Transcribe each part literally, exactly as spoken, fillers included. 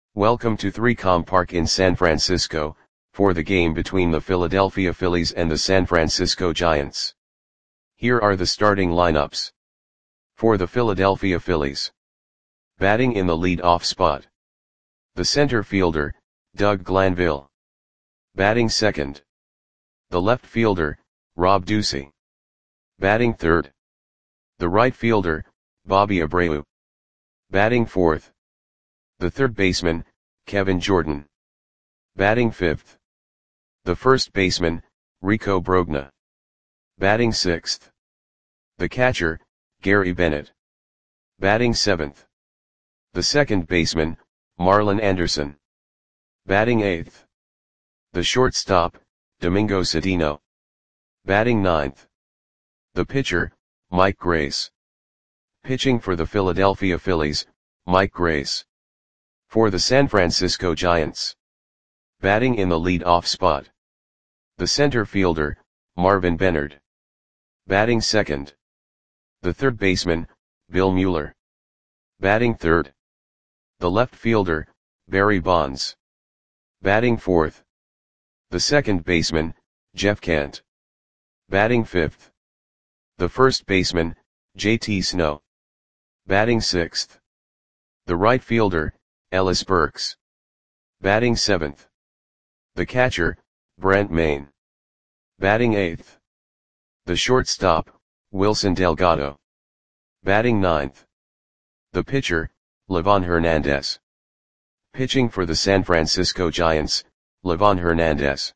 Welcome to three com Park in San Francisco, for the game between the Philadelphia Phillies and the San Francisco Giants. Here are the starting lineups. For the Philadelphia Phillies. Batting in the lead-off spot. The center fielder, Doug Glanville. Batting second. The left fielder, Rob Ducey. Batting third. The right fielder, Bobby Abreu. Batting fourth. The third baseman, Kevin Jordan. Batting fifth. The first baseman, Rico Brogna. Batting sixth. The catcher, Gary Bennett. Batting seventh. The second baseman, Marlon Anderson. Batting eighth. The shortstop, Domingo Cedeno. Batting ninth. The pitcher, Mike Grace. Pitching for the Philadelphia Phillies, Mike Grace. For the San Francisco Giants. Batting in the lead-off spot. The center fielder, Marvin Benard. Batting second. The third baseman, Bill Mueller. Batting third. The left fielder, Barry Bonds. Batting fourth. The second baseman, Jeff Kent. Batting fifth. The first baseman, J T Snow. Batting sixth. The right fielder, Ellis Burks. Batting seventh. The catcher, Brent Mayne. Batting eighth. The shortstop, Wilson Delgado. Batting ninth. The pitcher, Livan Hernandez. Pitching for the San Francisco Giants, Livan Hernandez.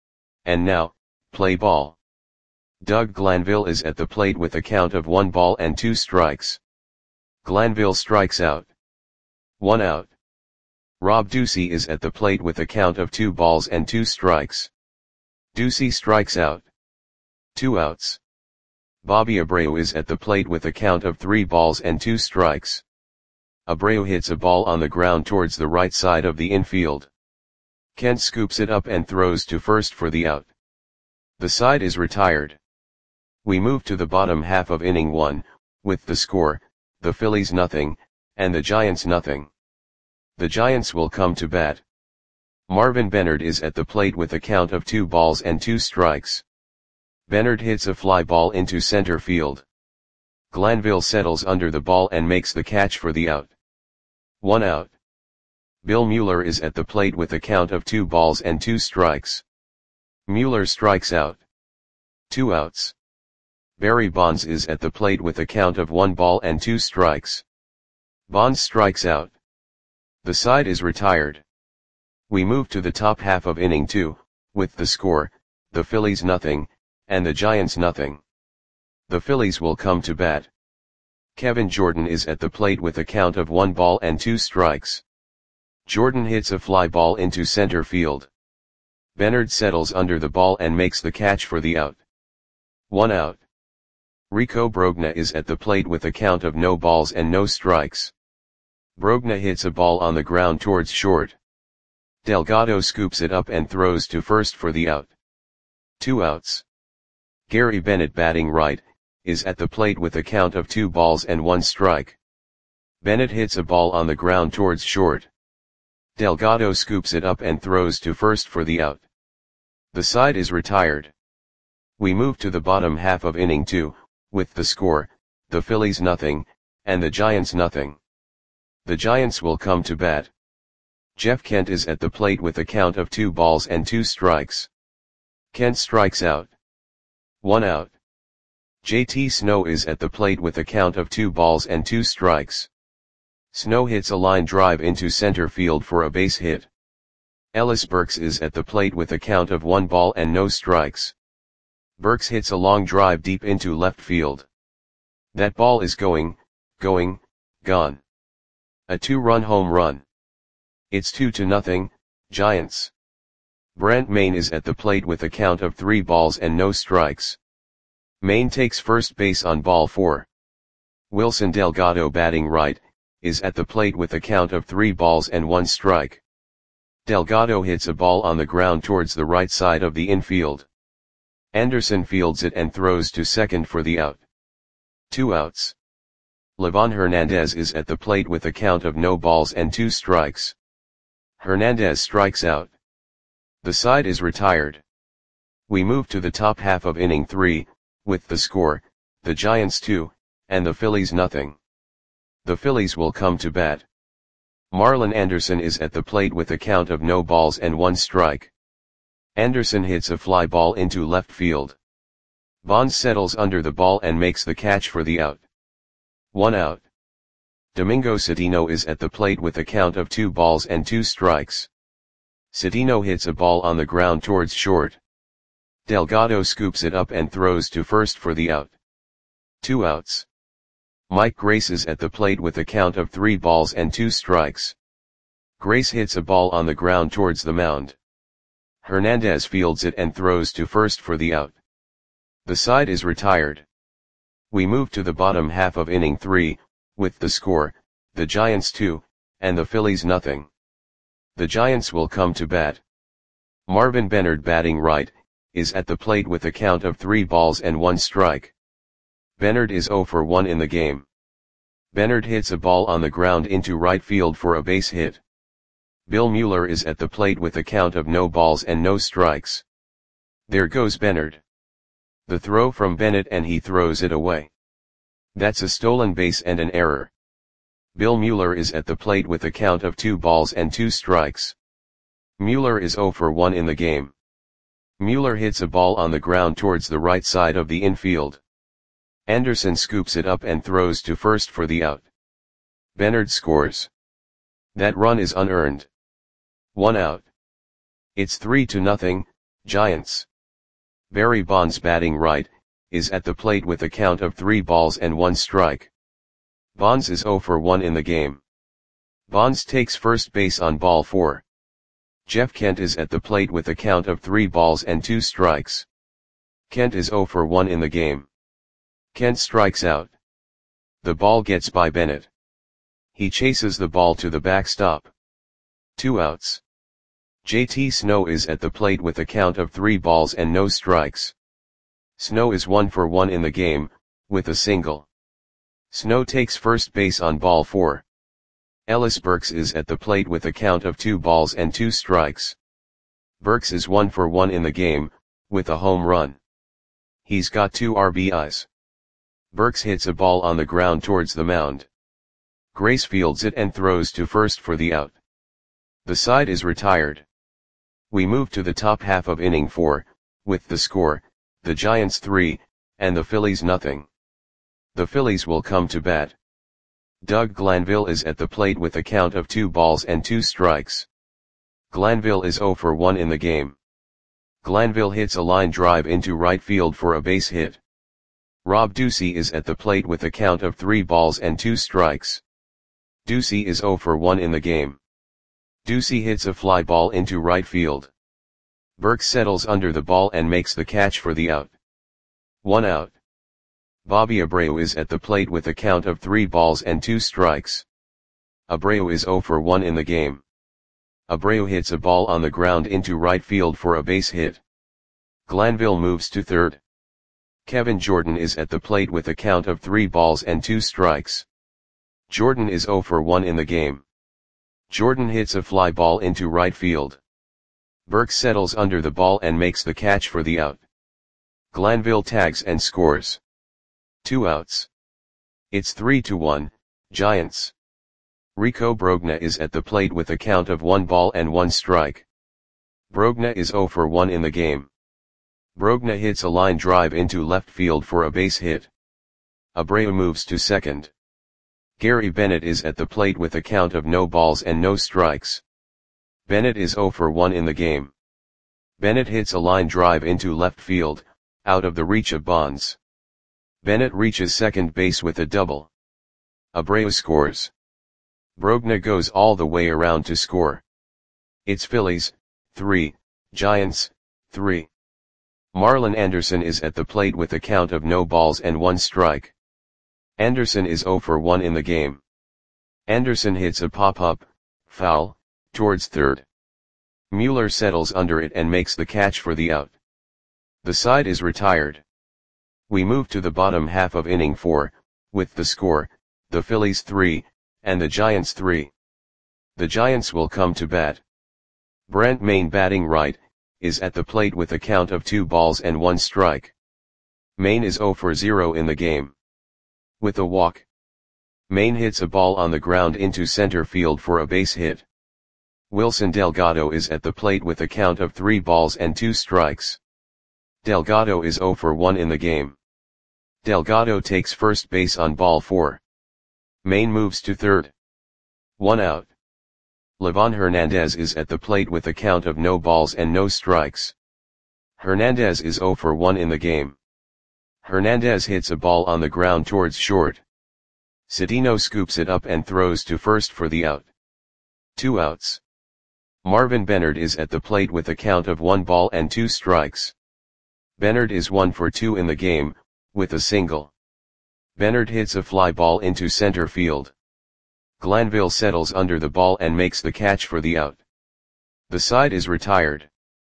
And now, play ball. Doug Glanville is at the plate with a count of one ball and two strikes. Glanville strikes out. One out. Rob Ducey is at the plate with a count of two balls and two strikes. Ducey strikes out. Two outs. Bobby Abreu is at the plate with a count of three balls and two strikes. Abreu hits a ball on the ground towards the right side of the infield. Kent scoops it up and throws to first for the out. The side is retired. We move to the bottom half of inning one, with the score, the Phillies nothing, and the Giants nothing. The Giants will come to bat. Marvin Benard is at the plate with a count of two balls and two strikes. Benard hits a fly ball into center field. Glanville settles under the ball and makes the catch for the out. One out. Bill Mueller is at the plate with a count of two balls and two strikes. Mueller strikes out. Two outs. Barry Bonds is at the plate with a count of one ball and two strikes. Bonds strikes out. The side is retired. We move to the top half of inning two, with the score, the Phillies nothing, and the Giants nothing. The Phillies will come to bat. Kevin Jordan is at the plate with a count of one ball and two strikes. Jordan hits a fly ball into center field. Benard settles under the ball and makes the catch for the out. One out. Rico Brogna is at the plate with a count of no balls and no strikes. Brogna hits a ball on the ground towards short. Delgado scoops it up and throws to first for the out. Two outs. Gary Bennett, batting right, is at the plate with a count of two balls and one strike. Bennett hits a ball on the ground towards short. Delgado scoops it up and throws to first for the out. The side is retired. We move to the bottom half of inning two, with the score, the Phillies nothing, and the Giants nothing. The Giants will come to bat. Jeff Kent is at the plate with a count of two balls and two strikes. Kent strikes out. One out. J T Snow is at the plate with a count of two balls and two strikes. Snow hits a line drive into center field for a base hit. Ellis Burks is at the plate with a count of one ball and no strikes. Burks hits a long drive deep into left field. That ball is going, going, gone. A two-run home run. It's two to nothing, Giants. Brent Mayne is at the plate with a count of three balls and no strikes. Mayne takes first base on ball four. Wilson Delgado, batting right, is at the plate with a count of three balls and one strike. Delgado hits a ball on the ground towards the right side of the infield. Anderson fields it and throws to second for the out. Two outs. Livan Hernandez is at the plate with a count of no balls and two strikes. Hernandez strikes out. The side is retired. We move to the top half of inning three, with the score, the Giants two, and the Phillies nothing. The Phillies will come to bat. Marlon Anderson is at the plate with a count of no balls and one strike. Anderson hits a fly ball into left field. Bonds settles under the ball and makes the catch for the out. One out. Domingo Citino is at the plate with a count of two balls and two strikes. Citino hits a ball on the ground towards short. Delgado scoops it up and throws to first for the out. Two outs. Mike Grace is at the plate with a count of three balls and two strikes. Grace hits a ball on the ground towards the mound. Hernandez fields it and throws to first for the out. The side is retired. We move to the bottom half of inning three, with the score, the Giants two, and the Phillies nothing. The Giants will come to bat. Marvin Benard, batting right, is at the plate with a count of three balls and one strike. Benard is oh for one in the game. Benard hits a ball on the ground into right field for a base hit. Bill Mueller is at the plate with a count of no balls and no strikes. There goes Benard. The throw from Bennett and he throws it away. That's a stolen base and an error. Bill Mueller is at the plate with a count of two balls and two strikes. Mueller is oh for one in the game. Mueller hits a ball on the ground towards the right side of the infield. Anderson scoops it up and throws to first for the out. Benard scores. That run is unearned. One out. It's three to nothing, Giants. Barry Bonds, batting right, is at the plate with a count of three balls and one strike. Bonds is oh for one in the game. Bonds takes first base on ball four. Jeff Kent is at the plate with a count of three balls and two strikes. Kent is oh for one in the game. Kent strikes out. The ball gets by Bennett. He chases the ball to the backstop. Two outs. J T Snow is at the plate with a count of three balls and no strikes. Snow is one for one in the game, with a single. Snow takes first base on ball four. Ellis Burks is at the plate with a count of two balls and two strikes. Burks is one for one in the game, with a home run. He's got two R B Is. Burks hits a ball on the ground towards the mound. Grace fields it and throws to first for the out. The side is retired. We move to the top half of inning four, with the score, the Giants three, and the Phillies nothing. The Phillies will come to bat. Doug Glanville is at the plate with a count of two balls and two strikes. Glanville is oh for one in the game. Glanville hits a line drive into right field for a base hit. Rob Ducey is at the plate with a count of three balls and two strikes. Ducey is oh for one in the game. Ducey hits a fly ball into right field. Burks settles under the ball and makes the catch for the out. One out. Bobby Abreu is at the plate with a count of three balls and two strikes. Abreu is oh for one in the game. Abreu hits a ball on the ground into right field for a base hit. Glanville moves to third. Kevin Jordan is at the plate with a count of three balls and two strikes. Jordan is oh for one in the game. Jordan hits a fly ball into right field. Burks settles under the ball and makes the catch for the out. Glanville tags and scores. Two outs. It's three to one, Giants. Rico Brogna is at the plate with a count of one ball and one strike. Brogna is oh for one in the game. Brogna hits a line drive into left field for a base hit. Abreu moves to second. Gary Bennett is at the plate with a count of no balls and no strikes. Bennett is oh for one in the game. Bennett hits a line drive into left field, out of the reach of Bonds. Bennett reaches second base with a double. Abreu scores. Brogna goes all the way around to score. It's Phillies, three, Giants, three. Marlon Anderson is at the plate with a count of no balls and one strike. Anderson is oh for one in the game. Anderson hits a pop-up, foul, towards third. Mueller settles under it and makes the catch for the out. The side is retired. We move to the bottom half of inning four, with the score, the Phillies three, and the Giants three. The Giants will come to bat. Brant Main batting right, is at the plate with a count of two balls and one strike. Main is zero for zero in the game. With a walk, Main hits a ball on the ground into center field for a base hit. Wilson Delgado is at the plate with a count of three balls and two strikes. Delgado is zero for one in the game. Delgado takes first base on ball four. Main moves to third. One out. Livan Hernandez is at the plate with a count of no balls and no strikes. Hernandez is zero for one in the game. Hernandez hits a ball on the ground towards short. Cedeno scoops it up and throws to first for the out. Two outs. Marvin Benard is at the plate with a count of one ball and two strikes. Benard is one for two in the game, with a single. Benard hits a fly ball into center field. Glanville settles under the ball and makes the catch for the out. The side is retired.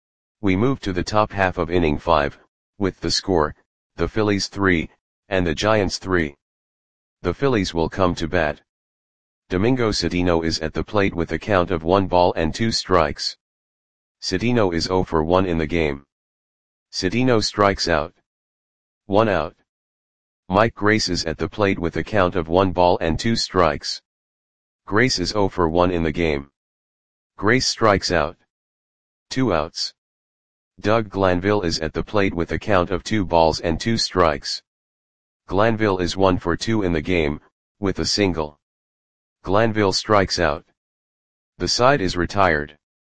We move to the top half of inning five, with the score, the Phillies three, and the Giants three. The Phillies will come to bat. Domingo Cedeno is at the plate with a count of one ball and two strikes. Cedeno is zero for one in the game. Cedeno strikes out. One out. Mike Grace is at the plate with a count of one ball and two strikes. Grace is zero for one in the game. Grace strikes out. Two outs. Doug Glanville is at the plate with a count of two balls and two strikes. Glanville is one for two in the game, with a single. Glanville strikes out. The side is retired.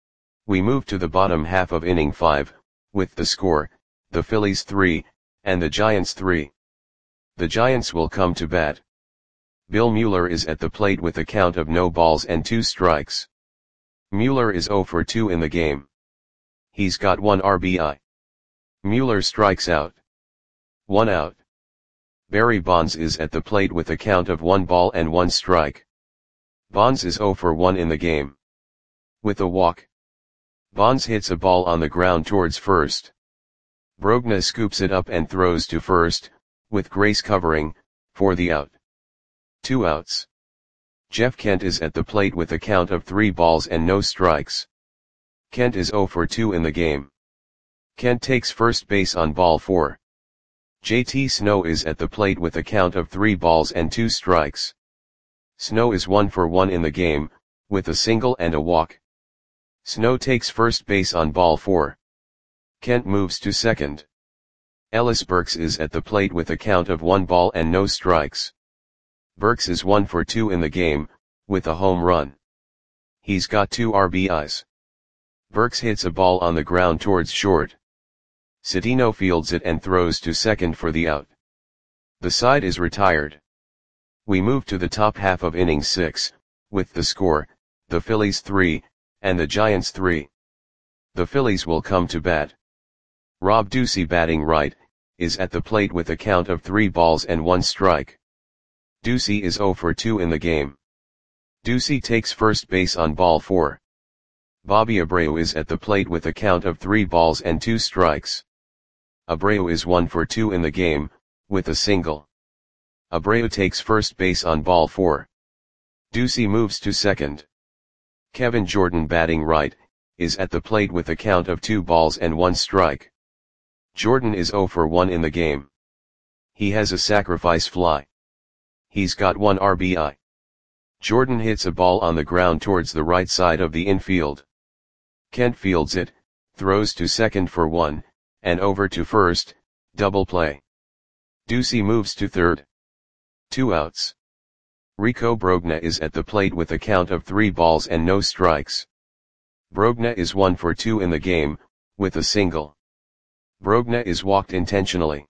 We move to the bottom half of inning five, with the score, the Phillies three, and the Giants three. The Giants will come to bat. Bill Mueller is at the plate with a count of no balls and two strikes. Mueller is zero for two in the game. He's got one R B I. Mueller strikes out. One out. Barry Bonds is at the plate with a count of one ball and one strike. Bonds is zero for one in the game. With a walk, Bonds hits a ball on the ground towards first. Brogna scoops it up and throws to first, with Grace covering, for the out. Two outs. Jeff Kent is at the plate with a count of three balls and no strikes. Kent is zero for two in the game. Kent takes first base on ball four. J T Snow is at the plate with a count of three balls and two strikes. Snow is one for one in the game, with a single and a walk. Snow takes first base on ball four. Kent moves to second. Ellis Burks is at the plate with a count of one ball and no strikes. Burks is one for two in the game, with a home run. He's got two R B Is. Burks hits a ball on the ground towards short. Cedeno fields it and throws to second for the out. The side is retired. We move to the top half of inning six, with the score, the Phillies three, and the Giants three. The Phillies will come to bat. Rob Ducey batting right, is at the plate with a count of three balls and one strike. Ducey is zero for two in the game. Ducey takes first base on ball four. Bobby Abreu is at the plate with a count of three balls and two strikes. Abreu is one for two in the game, with a single. Abreu takes first base on ball four. Ducey moves to second. Kevin Jordan batting right, is at the plate with a count of two balls and one strike. Jordan is zero for one in the game. He has a sacrifice fly. He's got one R B I. Jordan hits a ball on the ground towards the right side of the infield. Kent fields it, throws to second for one, and over to first, double play. Ducey moves to third. Two outs. Rico Brogna is at the plate with a count of three balls and no strikes. Brogna is one for two in the game, with a single. Brogna is walked intentionally.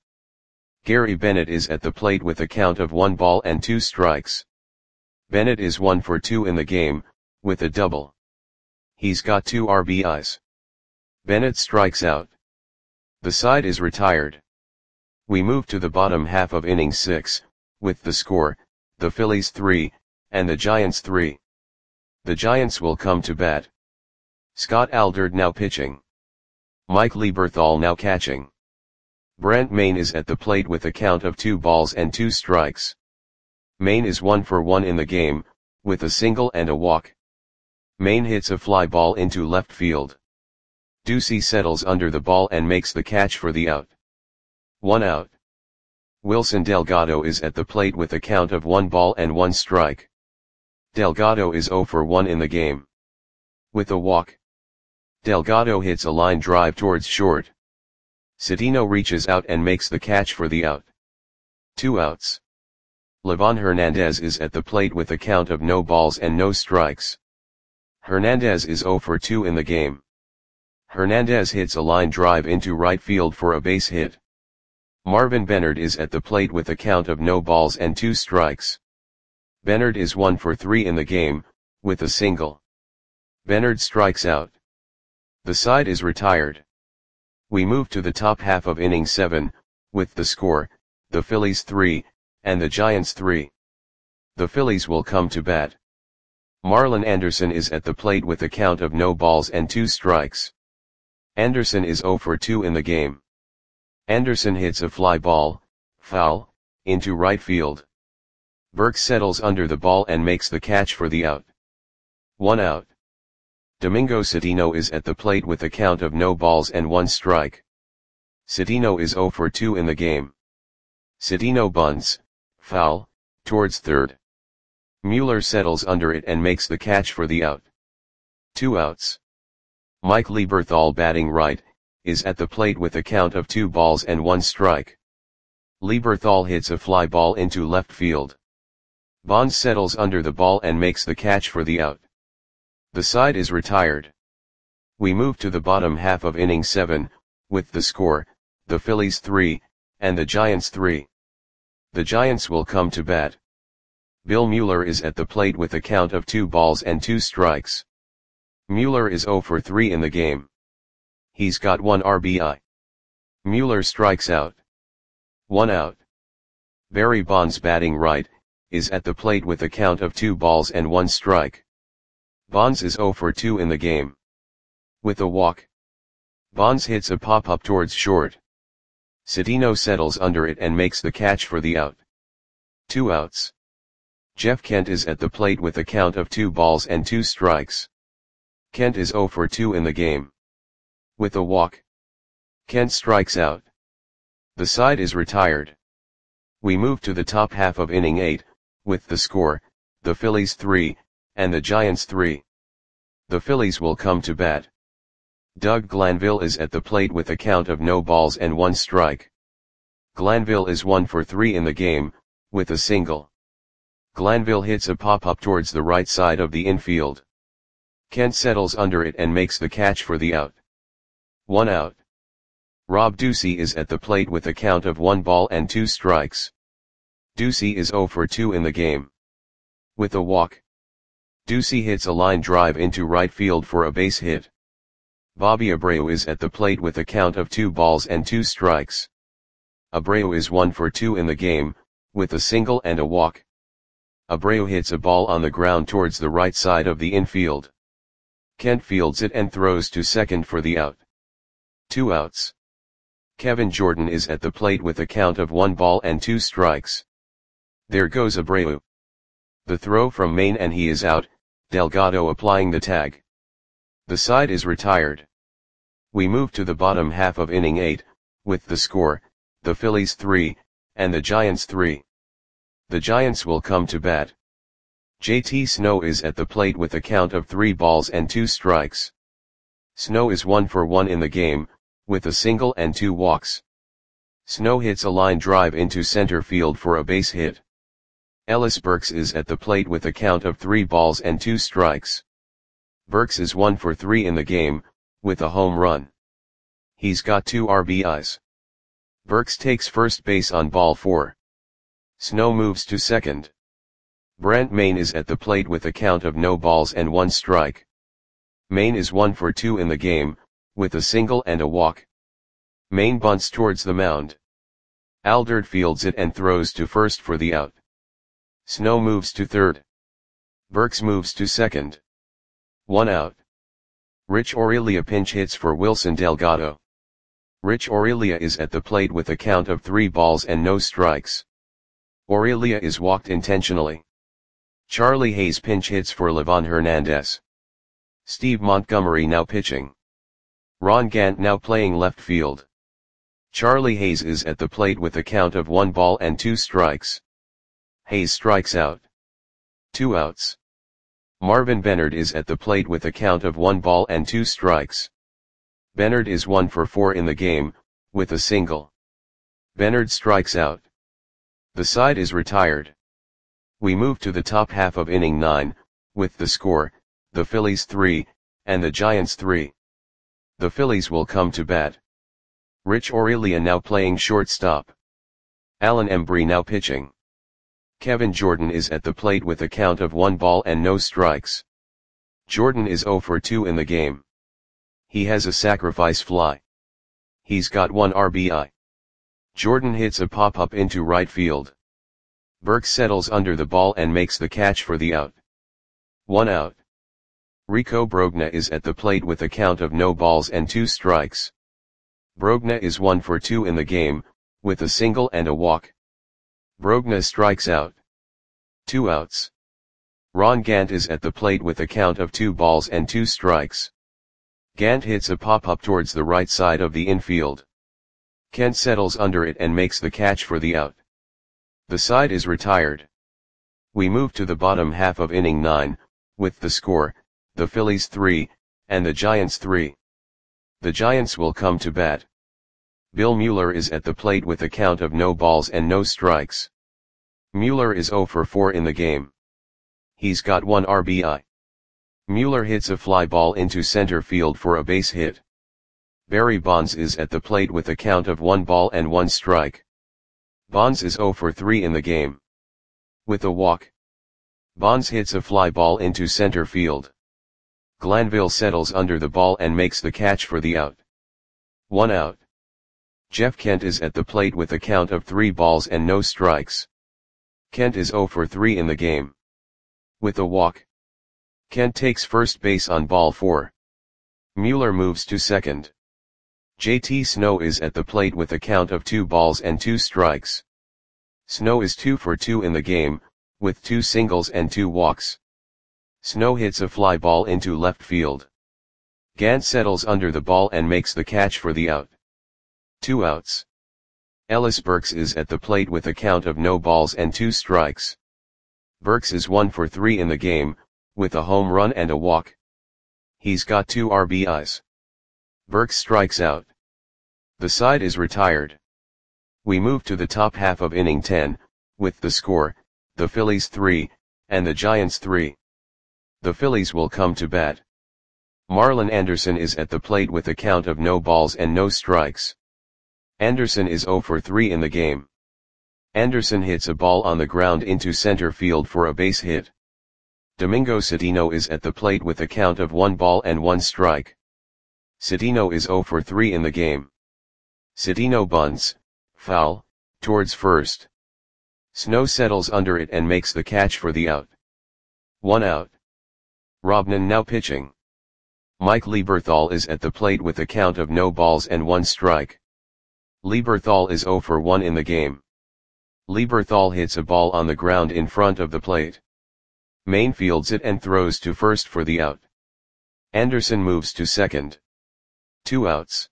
Gary Bennett is at the plate with a count of one ball and two strikes. Bennett is one for two in the game, with a double. He's got two R B Is. Bennett strikes out. The side is retired. We move to the bottom half of inning six, with the score, the Phillies three, and the Giants three. The Giants will come to bat. Scott Aldred now pitching. Mike Lieberthal now catching. Brant Main is at the plate with a count of two balls and two strikes. Main is one for one in the game, with a single and a walk. Main hits a fly ball into left field. Ducey settles under the ball and makes the catch for the out. One out. Wilson Delgado is at the plate with a count of one ball and one strike. Delgado is zero for one in the game. With a walk, Delgado hits a line drive towards short. Cedeno reaches out and makes the catch for the out. Two outs. Livan Hernandez is at the plate with a count of no balls and no strikes. Hernandez is zero for two in the game. Hernandez hits a line drive into right field for a base hit. Marvin Benard is at the plate with a count of no balls and two strikes. Benard is one for three in the game, with a single. Benard strikes out. The side is retired. We move to the top half of inning seven, with the score, the Phillies three, and the Giants three. The Phillies will come to bat. Marlon Anderson is at the plate with a count of no balls and two strikes. Anderson is zero for two in the game. Anderson hits a fly ball, foul, into right field. Burke settles under the ball and makes the catch for the out. One out. Domingo Cedeno is at the plate with a count of no balls and one strike. Cedeno is zero for two in the game. Cedeno bunts, foul, towards third. Mueller settles under it and makes the catch for the out. Two outs. Mike Lieberthal, batting right, is at the plate with a count of two balls and one strike. Lieberthal hits a fly ball into left field. Bonds settles under the ball and makes the catch for the out. The side is retired. We move to the bottom half of inning seven, with the score, the Phillies three, and the Giants three. The Giants will come to bat. Bill Mueller is at the plate with a count of two balls and two strikes. Mueller is zero for three in the game. He's got one R B I. Mueller strikes out. One out. Barry Bonds, batting right, is at the plate with a count of two balls and one strike. Bonds is zero for two in the game. With a walk, Bonds hits a pop-up towards short. Cedeno settles under it and makes the catch for the out. Two outs. Jeff Kent is at the plate with a count of two balls and two strikes. Kent is zero for two in the game. With a walk, Kent strikes out. The side is retired. We move to the top half of inning eight, with the score, the Phillies three, and the Giants three. The Phillies will come to bat. Doug Glanville is at the plate with a count of no balls and one strike. Glanville is one for three in the game, with a single. Glanville hits a pop-up towards the right side of the infield. Kent settles under it and makes the catch for the out. One out. Rob Ducey is at the plate with a count of one ball and two strikes. Ducey is zero for two in the game. With a walk, Ducey hits a line drive into right field for a base hit. Bobby Abreu is at the plate with a count of two balls and two strikes. Abreu is one for two in the game, with a single and a walk. Abreu hits a ball on the ground towards the right side of the infield. Kent fields it and throws to second for the out. Two outs. Kevin Jordan is at the plate with a count of one ball and two strikes. There goes Abreu. The throw from Maine and he is out, Delgado applying the tag. The side is retired. We move to the bottom half of inning eight, with the score, the Phillies three, and the Giants three. The Giants will come to bat. J T Snow is at the plate with a count of three balls and two strikes. Snow is one for one in the game, with a single and two walks. Snow hits a line drive into center field for a base hit. Ellis Burks is at the plate with a count of three balls and two strikes. Burks is one for three in the game, with a home run. He's got two R B Is. Burks takes first base on ball four. Snow moves to second. Brent Maine is at the plate with a count of no balls and one strike. Maine is one for two in the game, with a single and a walk. Maine bunts towards the mound. Aldert fields it and throws to first for the out. Snow moves to third. Burks moves to second. One out. Rich Aurelia pinch hits for Wilson Delgado. Rich Aurelia is at the plate with a count of three balls and no strikes. Aurelia is walked intentionally. Charlie Hayes pinch hits for Livan Hernandez. Steve Montgomery now pitching. Ron Gant now playing left field. Charlie Hayes is at the plate with a count of one ball and two strikes. Hayes strikes out. Two outs. Marvin Bennard is at the plate with a count of one ball and two strikes. Bennard is one for four in the game, with a single. Bennard strikes out. The side is retired. We move to the top half of inning nine, with the score, the Phillies three, and the Giants three. The Phillies will come to bat. Rich Aurelia now playing shortstop. Alan Embry now pitching. Kevin Jordan is at the plate with a count of one ball and no strikes. Jordan is zero for two in the game. He has a sacrifice fly. He's got one R B I. Jordan hits a pop-up into right field. Burke settles under the ball and makes the catch for the out. One out. Rico Brogna is at the plate with a count of no balls and two strikes. Brogna is one for two in the game, with a single and a walk. Brogna strikes out. Two outs. Ron Gant is at the plate with a count of two balls and two strikes. Gant hits a pop-up towards the right side of the infield. Kent settles under it and makes the catch for the out. The side is retired. We move to the bottom half of inning nine, with the score, the Phillies three, and the Giants three. The Giants will come to bat. Bill Mueller is at the plate with a count of no balls and no strikes. Mueller is zero for four in the game. He's got one R B I. Mueller hits a fly ball into center field for a base hit. Barry Bonds is at the plate with a count of one ball and one strike. Bonds is zero for three in the game. With a walk. Bonds hits a fly ball into center field. Glanville settles under the ball and makes the catch for the out. One out. Jeff Kent is at the plate with a count of three balls and no strikes. Kent is zero for three in the game. With a walk. Kent takes first base on ball four. Mueller moves to second. J T Snow is at the plate with a count of two balls and two strikes. Snow is two for two in the game, with two singles and two walks. Snow hits a fly ball into left field. Gant settles under the ball and makes the catch for the out. Two outs. Ellis Burks is at the plate with a count of no balls and two strikes. Burks is one for three in the game, with a home run and a walk. He's got two R B Is. Burks strikes out. The side is retired. We move to the top half of inning ten, with the score, the Phillies three, and the Giants three. The Phillies will come to bat. Marlon Anderson is at the plate with a count of no balls and no strikes. Anderson is zero for three in the game. Anderson hits a ball on the ground into center field for a base hit. Domingo Citino is at the plate with a count of one ball and one strike. Citino is zero for three in the game. Citino bunts, foul, towards first. Snow settles under it and makes the catch for the out. One out. Robnan now pitching. Mike Lieberthal is at the plate with a count of no balls and one strike. Lieberthal is zero for one in the game. Lieberthal hits a ball on the ground in front of the plate. Main fields it and throws to first for the out. Anderson moves to second. Two outs.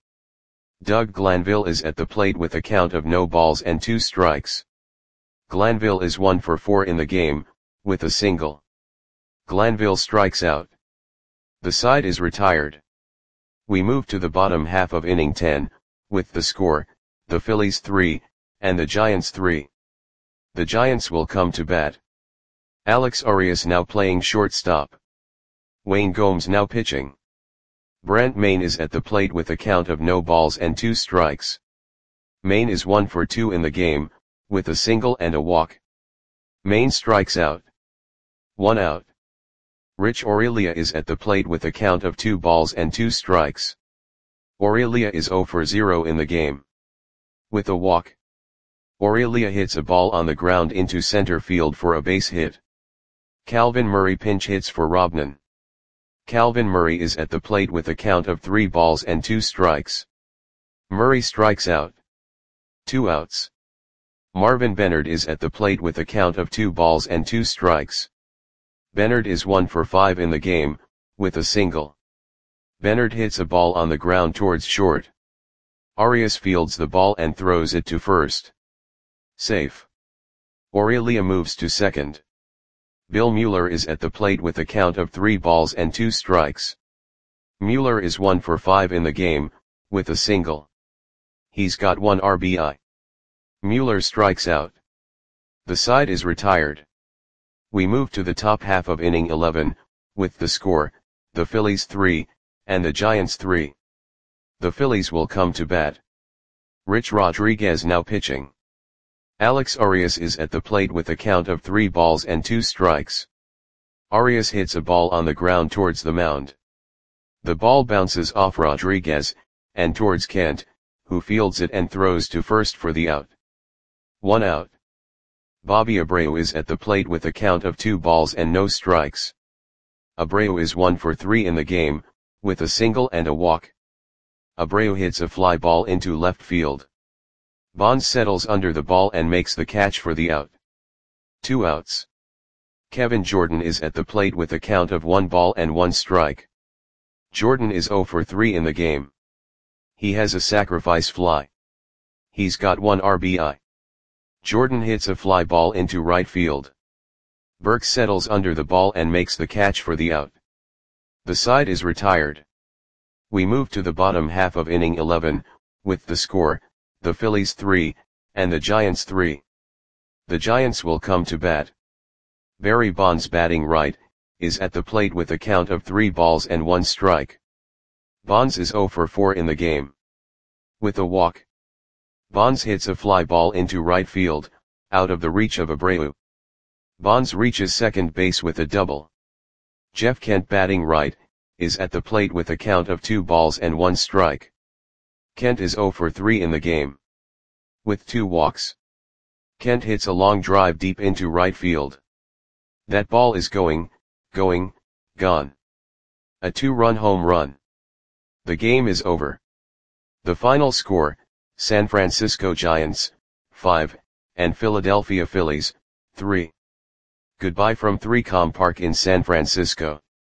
Doug Glanville is at the plate with a count of no balls and two strikes. Glanville is one for four in the game, with a single. Glanville strikes out. The side is retired. We move to the bottom half of inning ten, with the score, the Phillies three, and the Giants three. The Giants will come to bat. Alex Arias now playing shortstop. Wayne Gomes now pitching. Brent Maine is at the plate with a count of no balls and two strikes. Maine is one for two in the game, with a single and a walk. Maine strikes out. One out. Rich Aurelia is at the plate with a count of two balls and two strikes. Aurelia is zero for zero in the game. With a walk. Aurelia hits a ball on the ground into center field for a base hit. Calvin Murray pinch hits for Robnan. Calvin Murray is at the plate with a count of three balls and two strikes. Murray strikes out. Two outs. Marvin Bennard is at the plate with a count of two balls and two strikes. Bennard is one for five in the game, with a single. Bernard hits a ball on the ground towards short. Arias fields the ball and throws it to first. Safe. Aurelia moves to second. Bill Mueller is at the plate with a count of three balls and two strikes. Mueller is one for five in the game, with a single. He's got one R B I. Mueller strikes out. The side is retired. We move to the top half of inning eleven, with the score, the Phillies three, and the Giants three. The Phillies will come to bat. Rich Rodriguez now pitching. Alex Arias is at the plate with a count of three balls and two strikes. Arias hits a ball on the ground towards the mound. The ball bounces off Rodriguez, and towards Kent, who fields it and throws to first for the out. One out. Bobby Abreu is at the plate with a count of two balls and no strikes. Abreu is one for three in the game, with a single and a walk. Abreu hits a fly ball into left field. Bonds settles under the ball and makes the catch for the out. Two outs. Kevin Jordan is at the plate with a count of one ball and one strike. Jordan is zero for three in the game. He has a sacrifice fly. He's got one R B I. Jordan hits a fly ball into right field. Burke settles under the ball and makes the catch for the out. The side is retired. We move to the bottom half of inning eleven, with the score, the Phillies three, and the Giants three. The Giants will come to bat. Barry Bonds, batting right, is at the plate with a count of three balls and one strike. Bonds is zero for four in the game. With a walk. Bonds hits a fly ball into right field, out of the reach of Abreu. Bonds reaches second base with a double. Jeff Kent, batting right, is at the plate with a count of two balls and one strike. Kent is zero for three in the game. With two walks. Kent hits a long drive deep into right field. That ball is going, going, gone. A two-run home run. The game is over. The final score, San Francisco Giants, five, and Philadelphia Phillies, three. Goodbye from three Com Park in San Francisco.